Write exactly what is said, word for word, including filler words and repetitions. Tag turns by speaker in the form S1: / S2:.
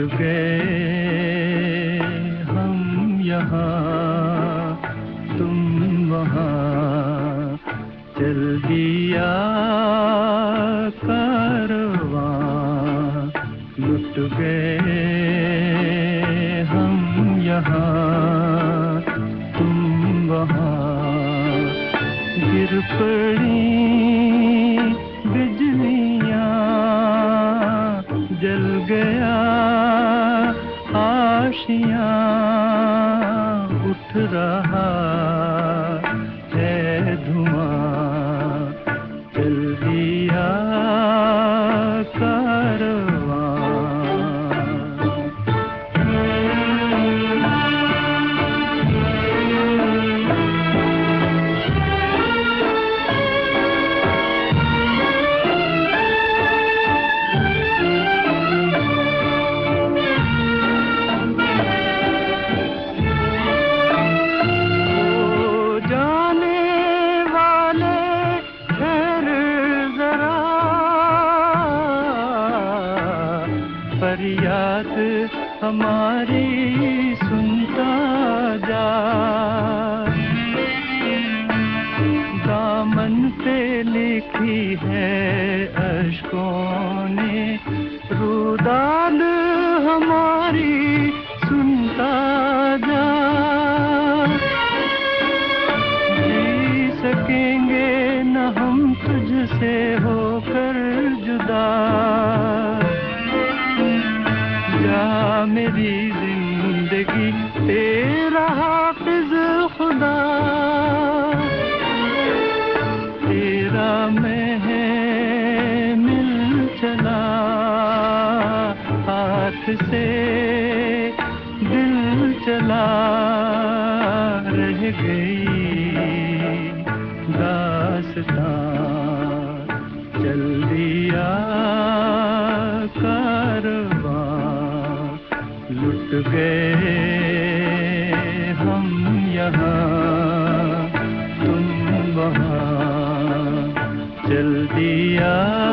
S1: गए हम यहाँ, तुम वहाँ, चल दिया कारवां। लुट गए हम यहाँ, तुम वहाँ, गिर पड़ी बिजलियाँ, जल गया आशियाँ, उठ रहा है धुआं, चल दिया कारवां। फरियाद हमारी सुनता जा, दामन पे लिखी है अश्कों ने रुदाद हमारी सुनता जा। जी सकेंगे न हम तुझसे होकर जुदा, जा मेरी जिंदगी तेरा हाफिज खुदा, तेरा मैं है मिल चला, हाथ से दिल चला, रह गई दास्तां, चल दिया कारवां। लुट गए हम यहाँ, तुम वहाँ, चल दिया